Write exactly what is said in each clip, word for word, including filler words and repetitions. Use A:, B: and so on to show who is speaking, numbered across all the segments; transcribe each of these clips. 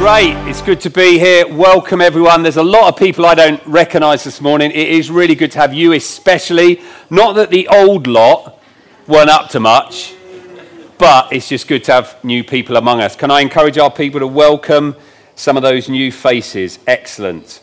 A: Great, it's good to be here. Welcome everyone. There's a lot of people I don't recognise this morning. It is really good to have you especially. Not that the old lot weren't up to much, but it's just good to have new people among us. Can I encourage our people to welcome some of those new faces? Excellent.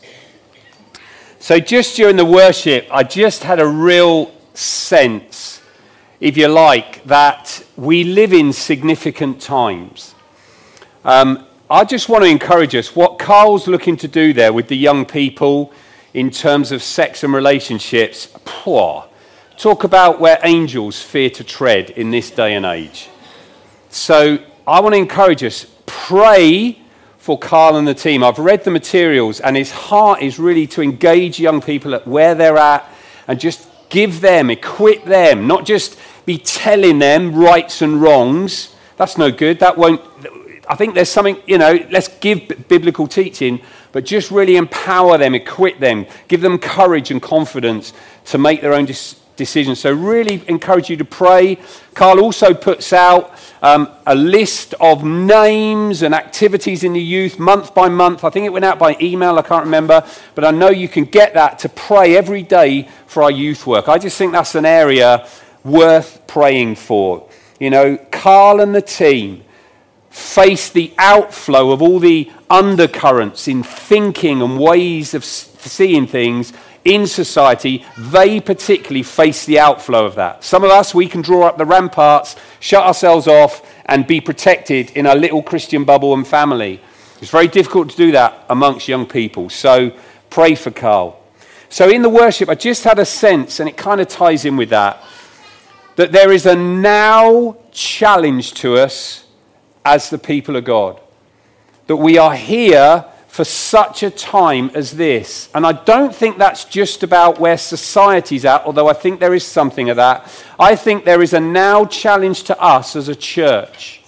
A: So just during the worship, I just had a real sense, if you like, that we live in significant times. Um, I just want to encourage us, what Carl's looking to do there with the young people in terms of sex and relationships, poor. Talk about where angels fear to tread in this day and age. So I want to encourage us, pray for Carl and the team. I've read the materials and his heart is really to engage young people at where they're at and just give them, equip them, not just be telling them rights and wrongs. That's no good. That won't... I think there's something, you know, let's give biblical teaching, but just really empower them, equip them, give them courage and confidence to make their own dis- decisions. So really encourage you to pray. Carl also puts out um, a list of names and activities in the youth month by month. I think it went out by email, I can't remember, but I know you can get that to pray every day for our youth work. I just think that's an area worth praying for. You know, Carl and the team face the outflow of all the undercurrents in thinking and ways of seeing things in society. They particularly face the outflow of that. Some of us, we can draw up the ramparts, shut ourselves off, and be protected in our little Christian bubble and family. It's very difficult to do that amongst young people. So pray for Carl. So in the worship, I just had a sense, and it kind of ties in with that, that there is a now challenge to us as the people of God, that we are here for such a time as this. And I don't think that's just about where society's at, although I think there is something of that. I think there is a now challenge to us as a church.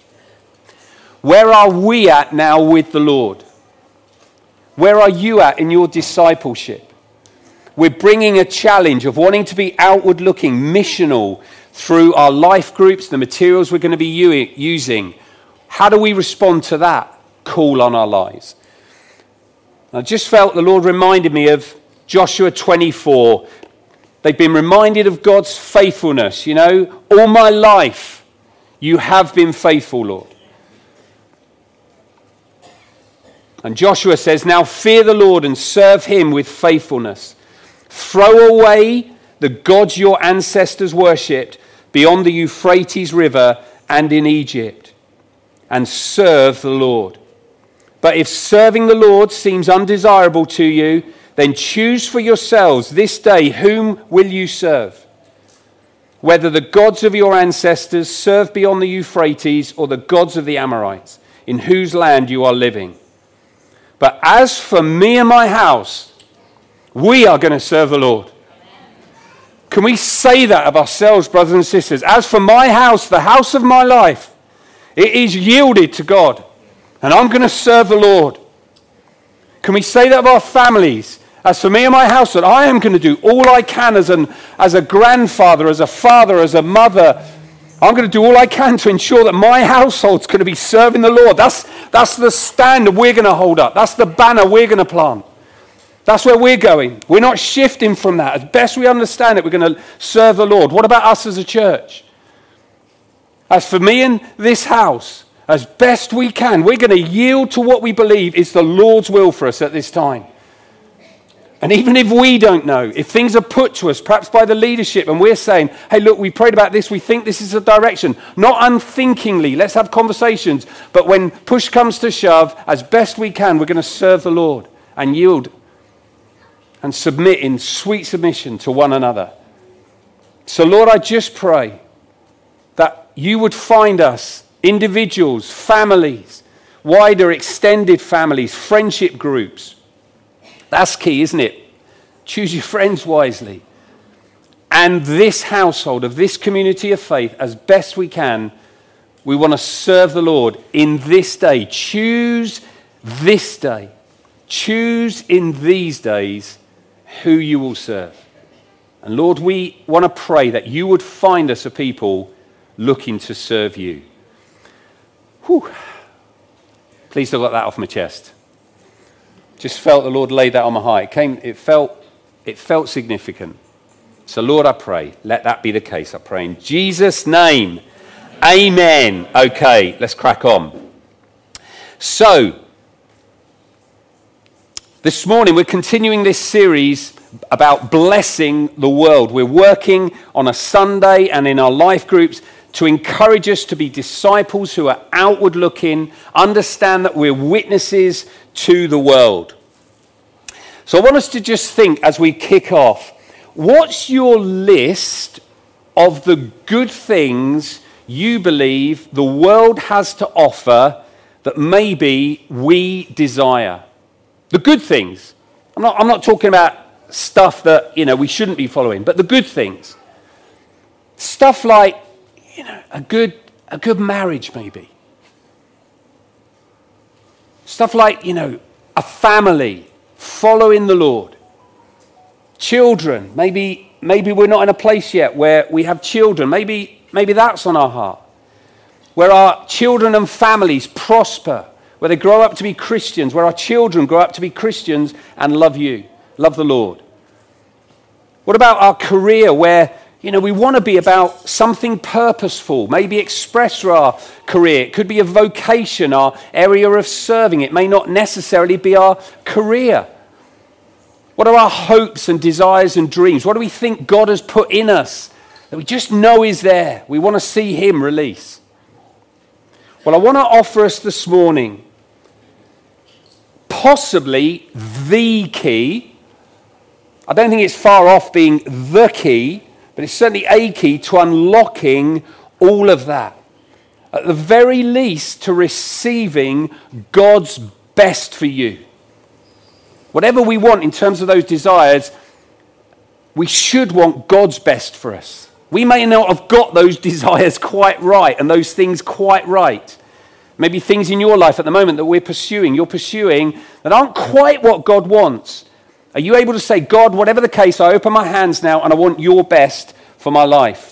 A: Where are we at now with the Lord? Where are you at in your discipleship? We're bringing a challenge of wanting to be outward looking, missional, through our life groups, the materials we're going to be using. How do we respond to that call on our lives? I just felt the Lord reminded me of Joshua twenty-four. They've been reminded of God's faithfulness. You know, all my life you have been faithful, Lord. And Joshua says, now fear the Lord and serve him with faithfulness. Throw away the gods your ancestors worshipped beyond the Euphrates River and in Egypt, and serve the Lord. But if serving the Lord seems undesirable to you, then choose for yourselves this day whom will you serve, whether the gods of your ancestors served beyond the Euphrates or the gods of the Amorites, in whose land you are living. But as for me and my house, we are going to serve the Lord. Can we say that of ourselves, brothers and sisters? As for my house, the house of my life, it is yielded to God, and I'm going to serve the Lord. Can we say that of our families? As for me and my house, that I am going to do all I can as, an, as a grandfather, as a father, as a mother. I'm going to do all I can to ensure that my household's going to be serving the Lord. That's, that's the standard we're going to hold up. That's the banner we're going to plant. That's where we're going. We're not shifting from that. As best we understand it, we're going to serve the Lord. What about us as a church? As for me and this house, as best we can, we're going to yield to what we believe is the Lord's will for us at this time. And even if we don't know, if things are put to us, perhaps by the leadership, and we're saying, hey, look, we prayed about this, we think this is a direction. Not unthinkingly, let's have conversations. But when push comes to shove, as best we can, we're going to serve the Lord and yield and submit in sweet submission to one another. So, Lord, I just pray that you would find us, individuals, families, wider extended families, friendship groups. That's key, isn't it? Choose your friends wisely. And this household of this community of faith, as best we can, we want to serve the Lord in this day. Choose this day. Choose in these days who you will serve. And Lord, we want to pray that you would find us a people looking to serve you. Whew. Please don't get that off my chest. Just felt the Lord laid that on my heart. It came, it felt, it felt significant. So Lord, I pray, let that be the case. I pray in Jesus' name. Amen. Okay, let's crack on. So, this morning we're continuing this series about blessing the world. We're working on a Sunday and in our life groups to encourage us to be disciples who are outward looking, understand that we're witnesses to the world. So I want us to just think as we kick off, what's your list of the good things you believe the world has to offer that maybe we desire? The good things. I'm not, I'm not talking about stuff that, you know, we shouldn't be following, but the good things. Stuff like, you know, a good, a good marriage maybe. Stuff like, you know, a family following the Lord. Children, maybe, maybe we're not in a place yet where we have children. Maybe, maybe that's on our heart. Where our children and families prosper, where they grow up to be Christians, where our children grow up to be Christians and love you, love the Lord. What about our career where, you know, we want to be about something purposeful, maybe express for our career. It could be a vocation, our area of serving. It may not necessarily be our career. What are our hopes and desires and dreams? What do we think God has put in us that we just know is there? We want to see Him release. Well, I want to offer us this morning possibly the key. I don't think it's far off being the key, but it's certainly a key to unlocking all of that. At the very least, to receiving God's best for you. Whatever we want in terms of those desires, we should want God's best for us. We may not have got those desires quite right and those things quite right. Maybe things in your life at the moment that we're pursuing, you're pursuing, that aren't quite what God wants. Are you able to say, God, whatever the case, I open my hands now and I want your best for my life?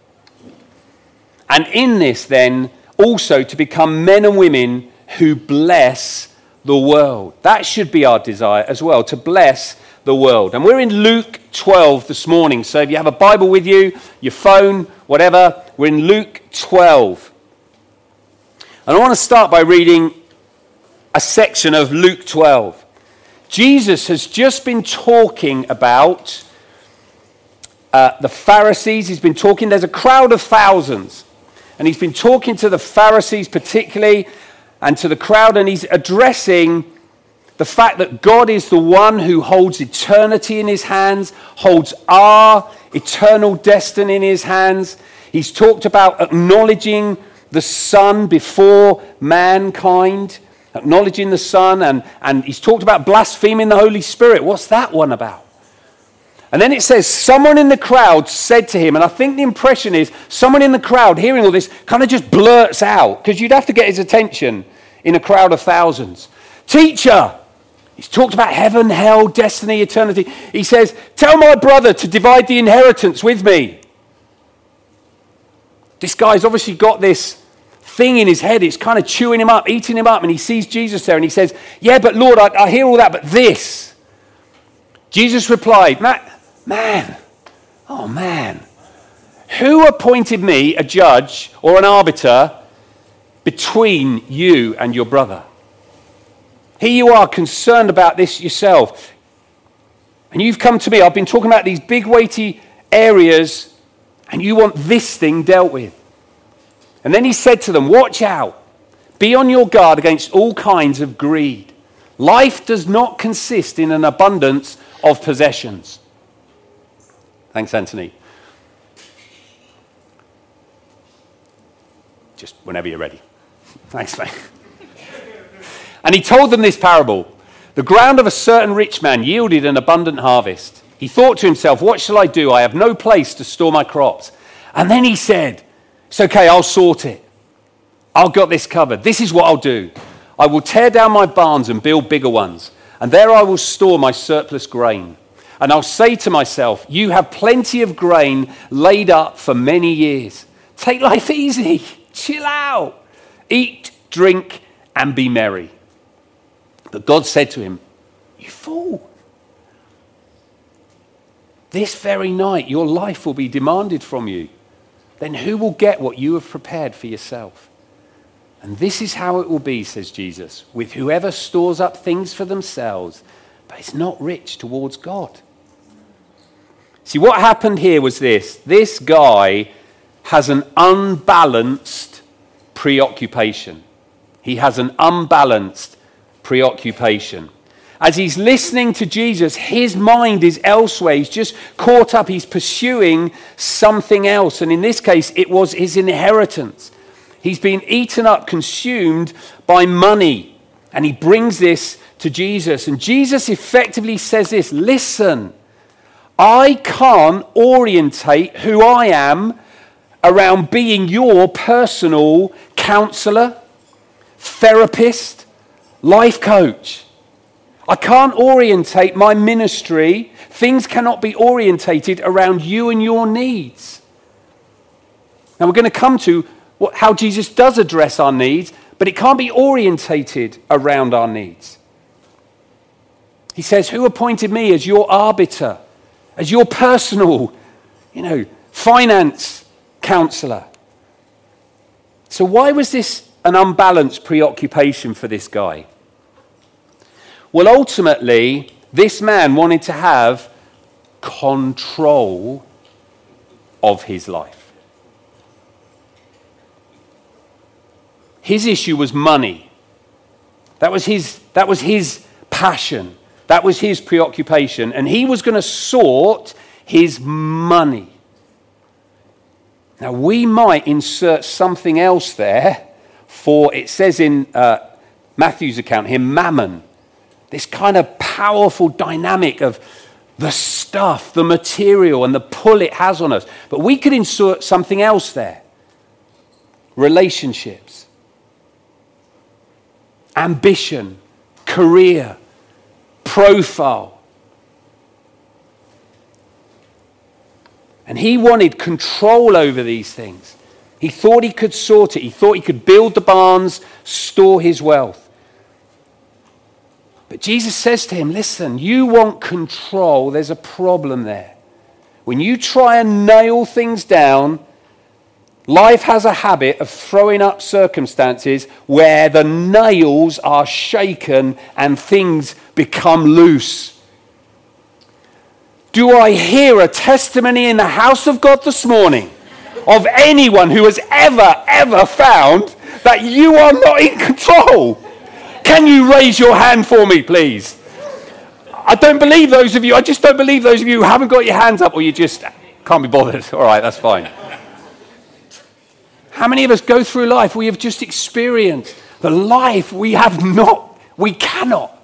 A: And in this then, also to become men and women who bless the world. That should be our desire as well, to bless the world. And we're in Luke twelve this morning. So if you have a Bible with you, your phone, whatever, we're in Luke twelve. And I want to start by reading a section of Luke twelve. Jesus has just been talking about uh, the Pharisees. He's been talking, there's a crowd of thousands. And he's been talking to the Pharisees particularly and to the crowd. And he's addressing the fact that God is the one who holds eternity in his hands, holds our eternal destiny in his hands. He's talked about acknowledging the Son before mankind. Acknowledging the Son, and, and he's talked about blaspheming the Holy Spirit. What's that one about? And then it says, someone in the crowd said to him, and I think the impression is, someone in the crowd hearing all this kind of just blurts out, because you'd have to get his attention in a crowd of thousands. Teacher, he's talked about heaven, hell, destiny, eternity. He says, tell my brother to divide the inheritance with me. This guy's obviously got this thing in his head. It's kind of chewing him up, eating him up, and he sees Jesus there and he says, yeah, but Lord, I, I hear all that, but this. Jesus replied, man, man, oh man, who appointed me a judge or an arbiter between you and your brother? Here you are concerned about this yourself, and you've come to me. I've been talking about these big weighty areas, and you want this thing dealt with. And then he said to them, watch out. Be on your guard against all kinds of greed. Life does not consist in an abundance of possessions. Thanks, Anthony. Just whenever you're ready. Thanks, mate. And he told them this parable. The ground of a certain rich man yielded an abundant harvest. He thought to himself, what shall I do? I have no place to store my crops. And then he said, it's okay, I'll sort it. I've got this covered. This is what I'll do. I will tear down my barns and build bigger ones, and there I will store my surplus grain. And I'll say to myself, you have plenty of grain laid up for many years. Take life easy. Chill out. Eat, drink, and be merry. But God said to him, you fool. This very night your life will be demanded from you. Then who will get what you have prepared for yourself? And this is how it will be, says Jesus, with whoever stores up things for themselves, but is not rich towards God. See, what happened here was this. This guy has an unbalanced preoccupation. He has an unbalanced preoccupation. As he's listening to Jesus, his mind is elsewhere. He's just caught up. He's pursuing something else. And in this case, it was his inheritance. He's been eaten up, consumed by money. And he brings this to Jesus. And Jesus effectively says this, listen, I can't orientate who I am around being your personal counselor, therapist, life coach. I can't orientate my ministry. Things cannot be orientated around you and your needs. Now we're going to come to what, how Jesus does address our needs, but it can't be orientated around our needs. He says, who appointed me as your arbiter, as your personal, you know, finance counselor? So why was this an unbalanced preoccupation for this guy? Well, ultimately, this man wanted to have control of his life. His issue was money. That was his, that was his passion. That was his preoccupation. And he was going to sort his money. Now, we might insert something else there for, it says in uh, Matthew's account here, mammon. This kind of powerful dynamic of the stuff, the material, and the pull it has on us. But we could insert something else there. Relationships, ambition, career, profile. And he wanted control over these things. He thought he could sort it. He thought he could build the barns, store his wealth. But Jesus says to him, listen, you want control, there's a problem there. When you try and nail things down, life has a habit of throwing up circumstances where the nails are shaken and things become loose. Do I hear a testimony in the house of God this morning of anyone who has ever, ever found that you are not in control? Can you raise your hand for me, please? I don't believe those of you, I just don't believe those of you who haven't got your hands up or you just can't be bothered. All right, that's fine. How many of us go through life we have just experienced the life we have not, we cannot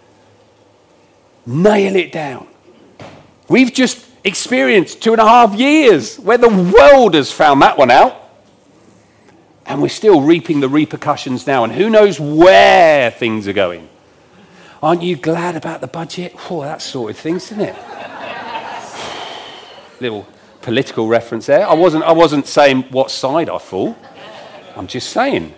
A: nail it down. We've just experienced two and a half years where the world has found that one out. And we're still reaping the repercussions now. And who knows where things are going. Aren't you glad about the budget? Oh, that sorted things, didn't it? Little political reference there. I wasn't, I wasn't saying what side I fall. I'm just saying.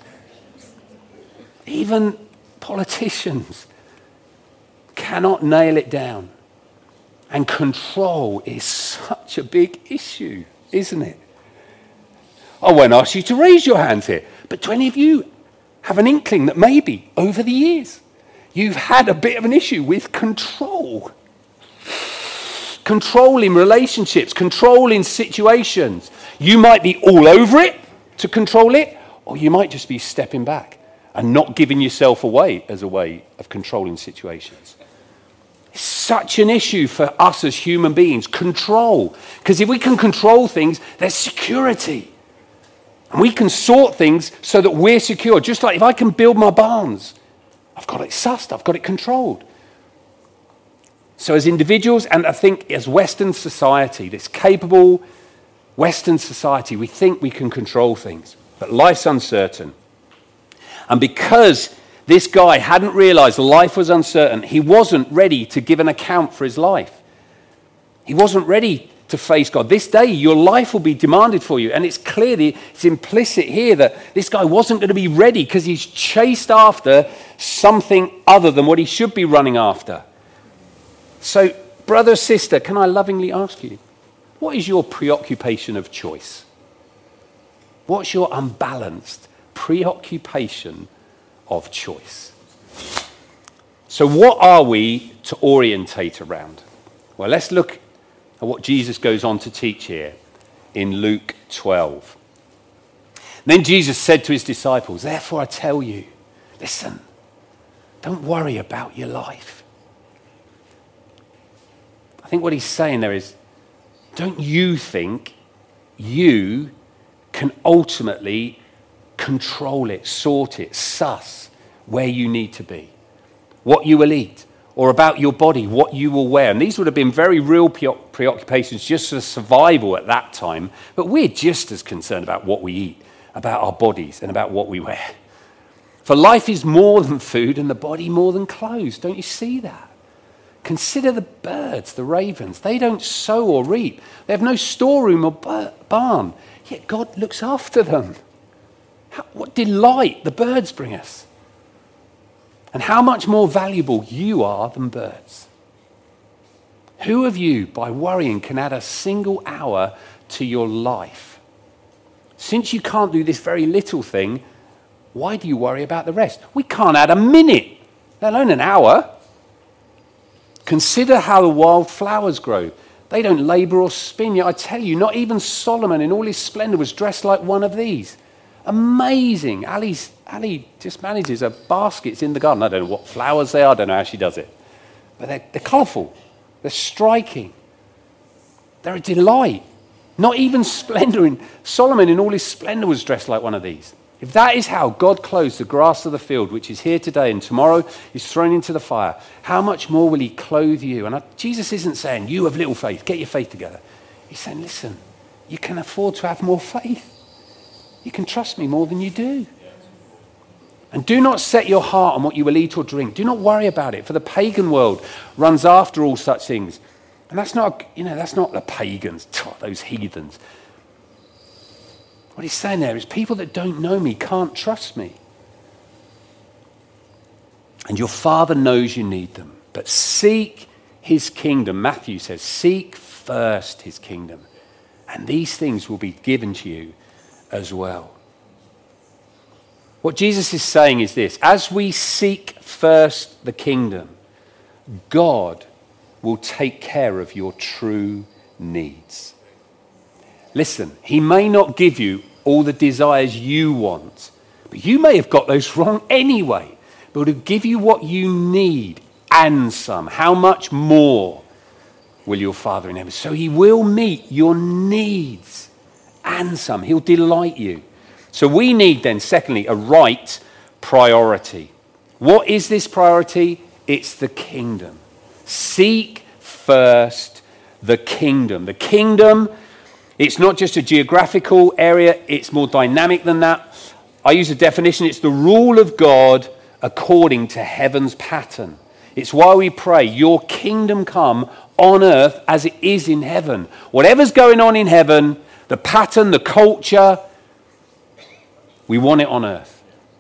A: Even politicians cannot nail it down. And control is such a big issue, isn't it? I won't ask you to raise your hands here, but do any of you have an inkling that maybe over the years you've had a bit of an issue with control? Control in relationships, control in situations. You might be all over it to control it, or you might just be stepping back and not giving yourself away as a way of controlling situations. It's such an issue for us as human beings, control. Because if we can control things, there's security. And we can sort things so that we're secure. Just like if I can build my barns, I've got it sussed, I've got it controlled. So as individuals, and I think as Western society, this capable Western society, we think we can control things. But life's uncertain. And because this guy hadn't realized life was uncertain, he wasn't ready to give an account for his life. He wasn't ready to face God. This day, your life will be demanded for you. And it's clear, it's implicit here that this guy wasn't going to be ready because he's chased after something other than what he should be running after. So, brother, sister, can I lovingly ask you, what is your preoccupation of choice? What's your unbalanced preoccupation of choice? So what are we to orientate around? Well, let's look at what Jesus goes on to teach here in Luke twelve. Then Jesus said to his disciples, therefore I tell you, listen, don't worry about your life. I think what he's saying there is, don't you think you can ultimately control it, sort it, suss where you need to be, what you will eat, or about your body, what you will wear. And these would have been very real preoccupations just for survival at that time. But we're just as concerned about what we eat, about our bodies, and about what we wear. For life is more than food and the body more than clothes. Don't you see that? Consider the birds, the ravens. They don't sow or reap. They have no storeroom or barn. Yet God looks after them. How, what delight the birds bring us. And how much more valuable you are than birds. Who of you, by worrying, can add a single hour to your life? Since you can't do this very little thing, why do you worry about the rest? We can't add a minute, let alone an hour. Consider how the wild flowers grow. They don't labor or spin. Yet I tell you, not even Solomon in all his splendor was dressed like one of these. Amazing. Ali's, Ali just manages her baskets in the garden. I don't know what flowers they are. I don't know how she does it. But they're, they're colorful. They're striking. They're a delight. Not even splendor. In, Solomon in all his splendor was dressed like one of these. If that is how God clothes the grass of the field, which is here today and tomorrow is thrown into the fire, how much more will he clothe you? And I, Jesus isn't saying, you have little faith, get your faith together. He's saying, listen, you can afford to have more faith. You can trust me more than you do. And do not set your heart on what you will eat or drink. Do not worry about it, for the pagan world runs after all such things. And that's not, you know, that's not the pagans, those heathens. What he's saying there is people that don't know me can't trust me. And your Father knows you need them. But seek his kingdom. Matthew says, seek first his kingdom. And these things will be given to you as well. What Jesus is saying is this. As we seek first the kingdom, God will take care of your true needs. Listen, he may not give you all the desires you want, but you may have got those wrong anyway. But he'll give you what you need and some. How much more will your Father in heaven? So he will meet your needs and some. He'll delight you. So we need then, secondly, a right priority. What is this priority? It's the kingdom. Seek first the kingdom. The kingdom, it's not just a geographical area, it's more dynamic than that. I use a definition, it's the rule of God according to heaven's pattern. It's why we pray, your kingdom come on earth as it is in heaven. Whatever's going on in heaven, the pattern, the culture, we want it on earth.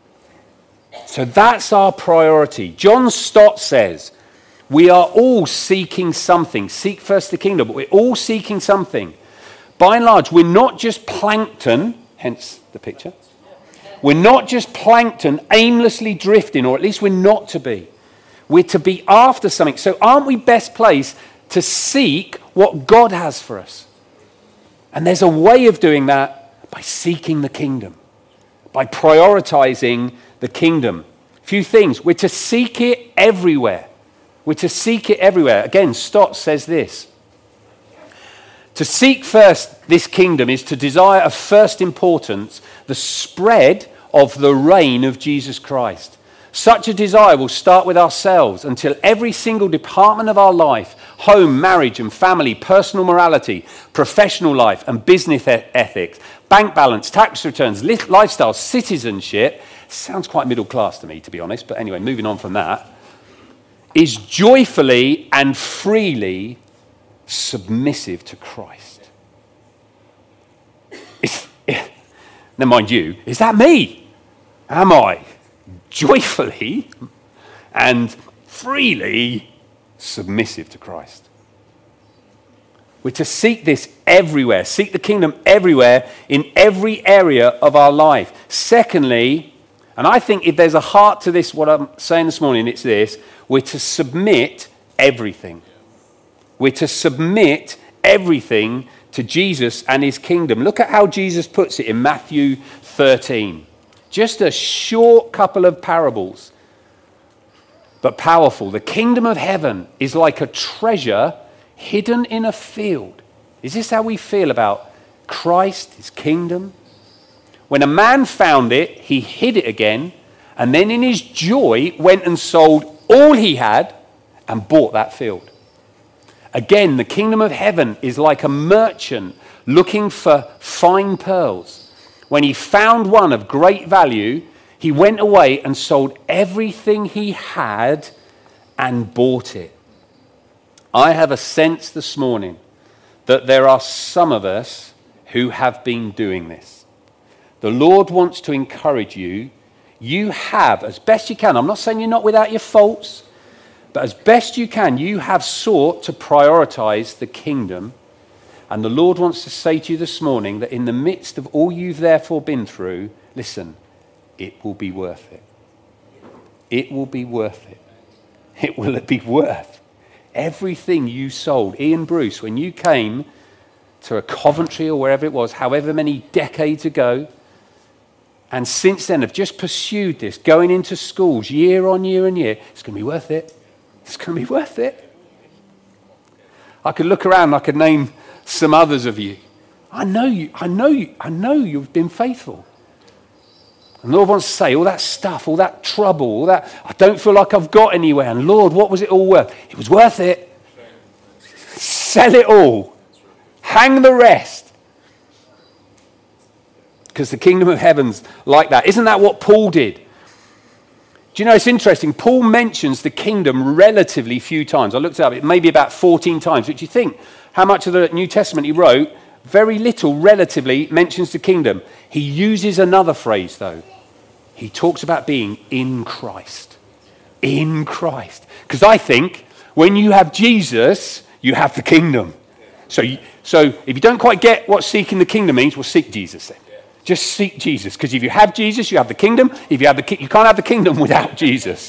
A: So that's our priority. John Stott says, we are all seeking something. Seek first the kingdom, but we're all seeking something. By and large, we're not just plankton, hence the picture. We're not just plankton aimlessly drifting, or at least we're not to be. We're to be after something. So aren't we best placed to seek what God has for us? And there's a way of doing that by seeking the kingdom, by prioritizing the kingdom. A few things. We're to seek it everywhere. We're to seek it everywhere. Again, Stott says this. To seek first this kingdom is to desire of first importance the spread of the reign of Jesus Christ. Such a desire will start with ourselves until every single department of our life, home, marriage and family, personal morality, professional life and business ethics, bank balance, tax returns, lifestyle, citizenship, sounds quite middle class to me, to be honest, but anyway, moving on from that, is joyfully and freely submissive to Christ. It's, now, mind you, is that me? Am I joyfully and freely submissive to Christ? We're to seek this everywhere, seek the kingdom everywhere, in every area of our life. Secondly, and I think if there's a heart to this, what I'm saying this morning, it's this: we're to submit everything. We're to submit everything to Jesus and his kingdom. Look at how Jesus puts it in Matthew thirteen. Just a short couple of parables, but powerful. The kingdom of heaven is like a treasure hidden in a field. Is this how we feel about Christ, his kingdom? When a man found it, he hid it again, and then in his joy went and sold all he had and bought that field. Again, the kingdom of heaven is like a merchant looking for fine pearls. When he found one of great value, he went away and sold everything he had and bought it. I have a sense this morning that there are some of us who have been doing this. The Lord wants to encourage you. You have, as best you can, I'm not saying you're not without your faults, but as best you can, you have sought to prioritize the kingdom. And the Lord wants to say to you this morning that in the midst of all you've therefore been through, listen, it will be worth it. It will be worth it. It will be worth everything you sold. Ian Bruce, when you came to a Coventry or wherever it was, however many decades ago, and since then have just pursued this, going into schools year on year and year, it's going to be worth it. It's going to be worth it. I could look around and I could name some others of you. I know you, I know you, I know you've been faithful. And the Lord wants to say, all that stuff, all that trouble, all that, I don't feel like I've got anywhere. And Lord, what was it all worth? It was worth it. Sell it all. Hang the rest. Because the kingdom of heaven's like that. Isn't that what Paul did? Do you know, it's interesting. Paul mentions the kingdom relatively few times. I looked it up. It may be about fourteen times, which you think, how much of the New Testament he wrote, very little relatively mentions the kingdom. He uses another phrase, though. He talks about being in Christ. In Christ. Because I think when you have Jesus, you have the kingdom. So, you, so if you don't quite get what seeking the kingdom means, well, seek Jesus then. Just seek Jesus. Because if you have Jesus, you have the kingdom. If you have the ki- you can't have the kingdom without Jesus.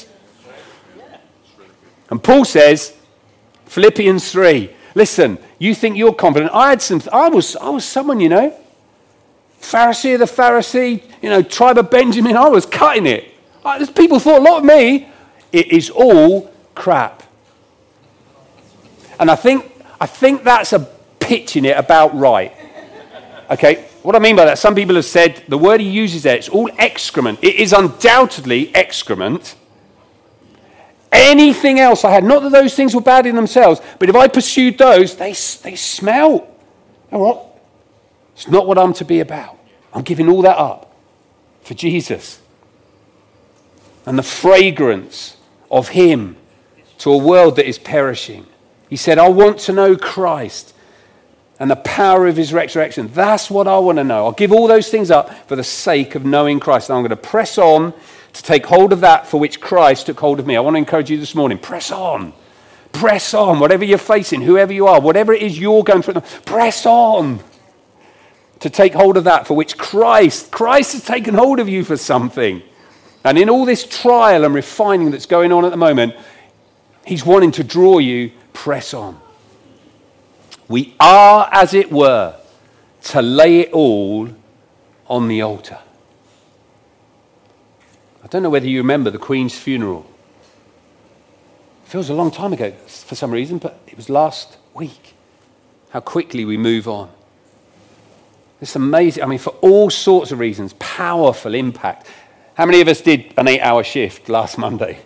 A: And Paul says, Philippians three, listen, you think you're confident. I had some, I was, I was someone, you know, Pharisee of the Pharisee, you know, tribe of Benjamin, I was cutting it. I, people thought a lot of me. It is all crap. And I think, I think that's a pitching it about right. Okay, what I mean by that, some people have said the word he uses there, it's all excrement. It is undoubtedly excrement. Anything else I had, not that those things were bad in themselves, but if I pursued those, they, they smell. All right? It's not what I'm to be about. I'm giving all that up for Jesus. And the fragrance of him to a world that is perishing. He said, I want to know Christ and the power of his resurrection. That's what I want to know. I'll give all those things up for the sake of knowing Christ. And I'm going to press on to take hold of that for which Christ took hold of me. I want to encourage you this morning. Press on. Press on. Whatever you're facing, whoever you are, whatever it is you're going through, press on to take hold of that for which Christ, Christ has taken hold of you for something. And in all this trial and refining that's going on at the moment, he's wanting to draw you, press on. We are, as it were, to lay it all on the altar. I don't know whether you remember the Queen's funeral. It feels a long time ago for some reason, but it was last week. How quickly we move on. It's amazing. I mean, for all sorts of reasons, powerful impact. How many of us did an eight-hour shift last Monday?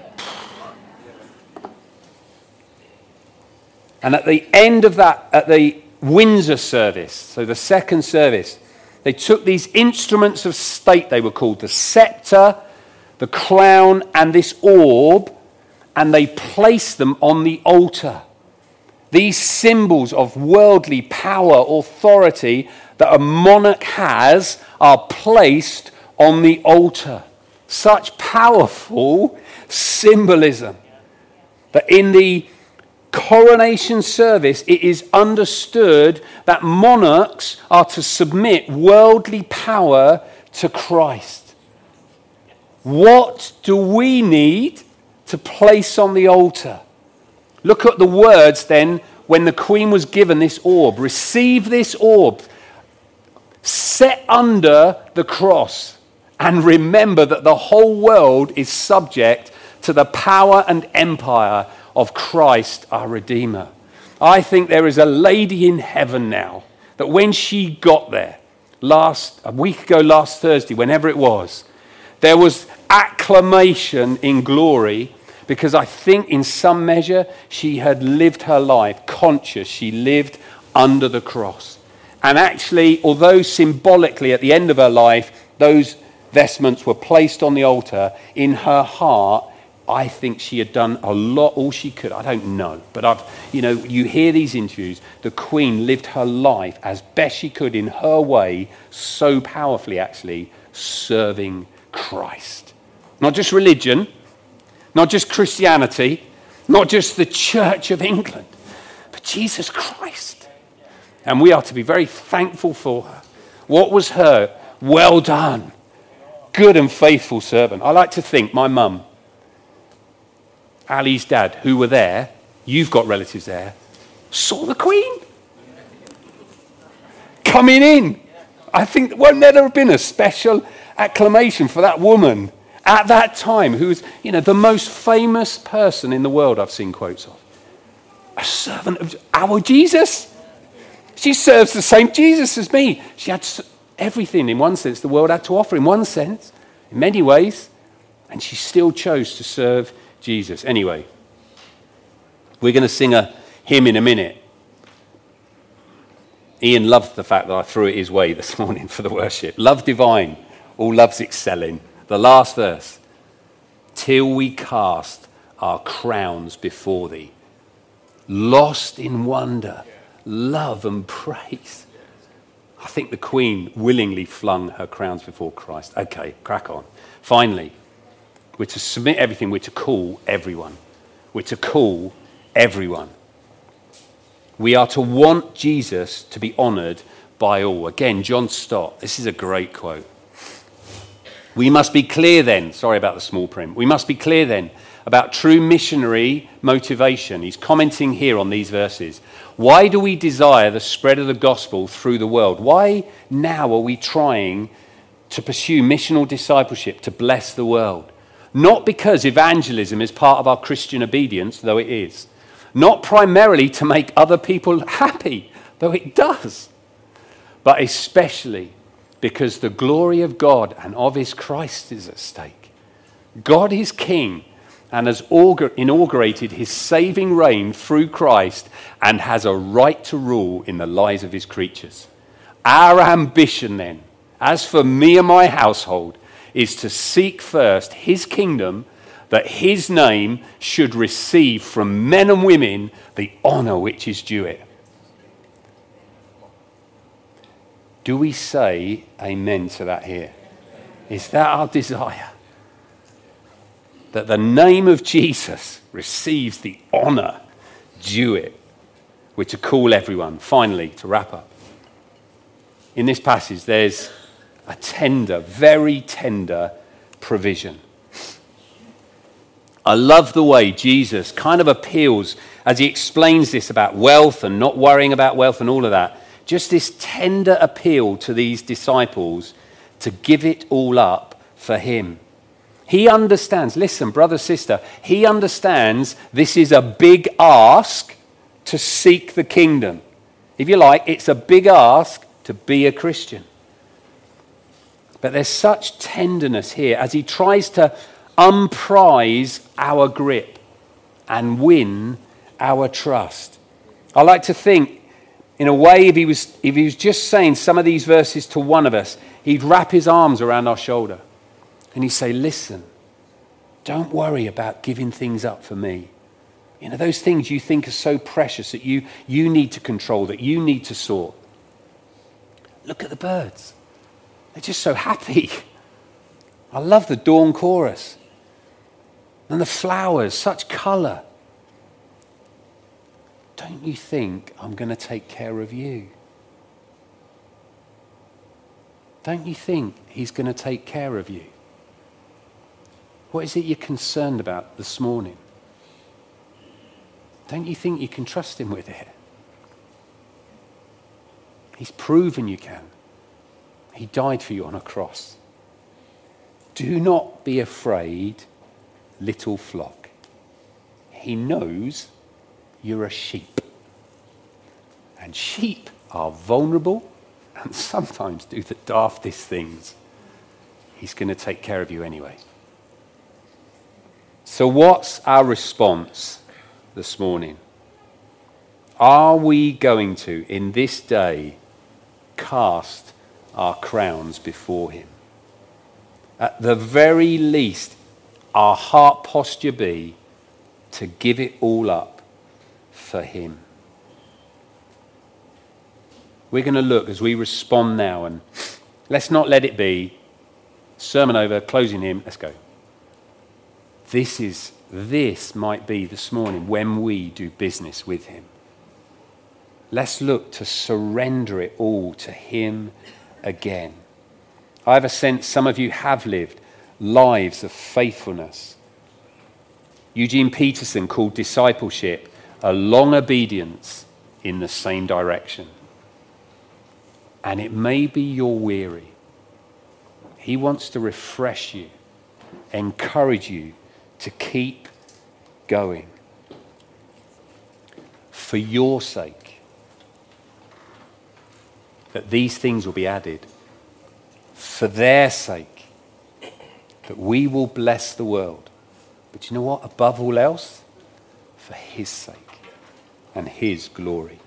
A: And at the end of that, at the Windsor service, so the second service, they took these instruments of state, they were called, the scepter, the crown, and this orb, and they placed them on the altar. These symbols of worldly power, authority that a monarch has are placed on the altar. Such powerful symbolism that in the coronation service it is understood that monarchs are to submit worldly power to Christ. What do we need to place on the altar? Look at the words then when the Queen was given this orb. Receive this orb, set under the cross, and remember that the whole world is subject to the power and empire of Christ our Redeemer. I think there is a lady in heaven now that when she got there, last a week ago, last Thursday, whenever it was, there was acclamation in glory, because I think in some measure she had lived her life conscious. She lived under the cross. And actually, although symbolically at the end of her life, those vestments were placed on the altar, in her heart, I think she had done a lot, all she could. I don't know. But, I've, you know, you hear these interviews. The Queen lived her life as best she could in her way, so powerfully actually, serving Christ. Not just religion, not just Christianity, not just the Church of England, but Jesus Christ. And we are to be very thankful for her. What was her? Well done, good and faithful servant. I like to think my mum, Ali's dad, who were there, you've got relatives there, saw the Queen coming in. I think, won't there have been a special acclamation for that woman at that time, who was, you know, the most famous person in the world I've seen quotes of. A servant of our Jesus. She serves the same Jesus as me. She had everything in one sense the world had to offer, in one sense, in many ways, and she still chose to serve Jesus. Anyway, we're going to sing a hymn in a minute. Ian loved the fact that I threw it his way this morning for the worship. Love divine, all love's excelling. The last verse. Till we cast our crowns before thee, lost in wonder, love and praise. I think the Queen willingly flung her crowns before Christ. Okay, crack on. Finally, we're to submit everything. We're to call everyone. We're to call everyone. We are to want Jesus to be honoured by all. Again, John Stott. This is a great quote. We must be clear then, sorry about the small print, we must be clear then about true missionary motivation. He's commenting here on these verses. Why do we desire the spread of the gospel through the world? Why now are we trying to pursue missional discipleship to bless the world? Not because evangelism is part of our Christian obedience, though it is. Not primarily to make other people happy, though it does. But especially because the glory of God and of his Christ is at stake. God is king and has inaugurated his saving reign through Christ and has a right to rule in the lives of his creatures. Our ambition then, as for me and my household, is to seek first his kingdom, that his name should receive from men and women the honor which is due it. Do we say amen to that here? Is that our desire? That the name of Jesus receives the honor due it. We're to call everyone. Finally, to wrap up. In this passage, there's a tender, very tender provision. I love the way Jesus kind of appeals as he explains this about wealth and not worrying about wealth and all of that. Just this tender appeal to these disciples to give it all up for him. He understands, listen, brother, sister, he understands this is a big ask to seek the kingdom. If you like, it's a big ask to be a Christian. But there's such tenderness here as he tries to unprise our grip and win our trust. I like to think, in a way, if he was if he was just saying some of these verses to one of us, he'd wrap his arms around our shoulder and he'd say, listen, don't worry about giving things up for me. You know, those things you think are so precious that you, you need to control, that you need to sort. Look at the birds. They're just so happy. I love the dawn chorus. And the flowers, such colour. Don't you think I'm going to take care of you? Don't you think he's going to take care of you? What is it you're concerned about this morning? Don't you think you can trust him with it? He's proven you can. He died for you on a cross. Do not be afraid, little flock. He knows you're a sheep. And sheep are vulnerable and sometimes do the daftest things. He's going to take care of you anyway. So what's our response this morning? Are we going to, in this day, cast our crowns before him? At the very least, our heart posture be to give it all up for him. We're going to look as we respond now, and let's not let it be sermon over, closing hymn, let's go. This is, this might be this morning when we do business with him. Let's look to surrender it all to him again. I have a sense some of you have lived lives of faithfulness. Eugene Peterson called discipleship a long obedience in the same direction. And it may be you're weary. He wants to refresh you, encourage you to keep going. For your sake, that these things will be added. For their sake, that we will bless the world. But you know what? Above all else, for his sake and his glory.